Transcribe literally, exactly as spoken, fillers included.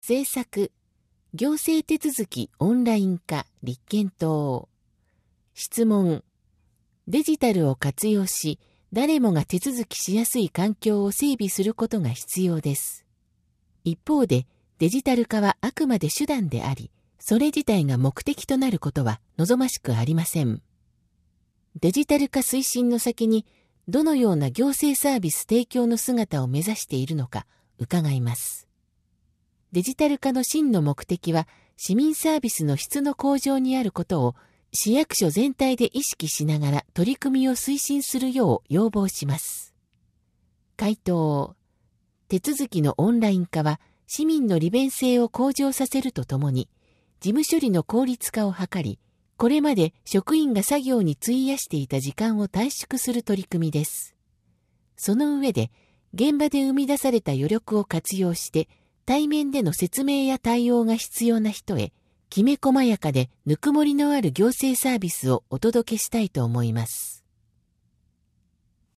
政策、行政手続きオンライン化立憲等。質問、デジタルを活用し、誰もが手続きしやすい環境を整備することが必要です。一方で、デジタル化はあくまで手段であり、それ自体が目的となることは望ましくありません。デジタル化推進の先に、どのような行政サービス提供の姿を目指しているのか伺います。デジタル化の真の目的は、市民サービスの質の向上にあることを、市役所全体で意識しながら取り組みを推進するよう要望します。回答、手続きのオンライン化は、市民の利便性を向上させるとともに、事務処理の効率化を図り、これまで職員が作業に費やしていた時間を短縮する取り組みです。その上で、現場で生み出された余力を活用して、対面での説明や対応が必要な人へ、きめ細やかでぬくもりのある行政サービスをお届けしたいと思います。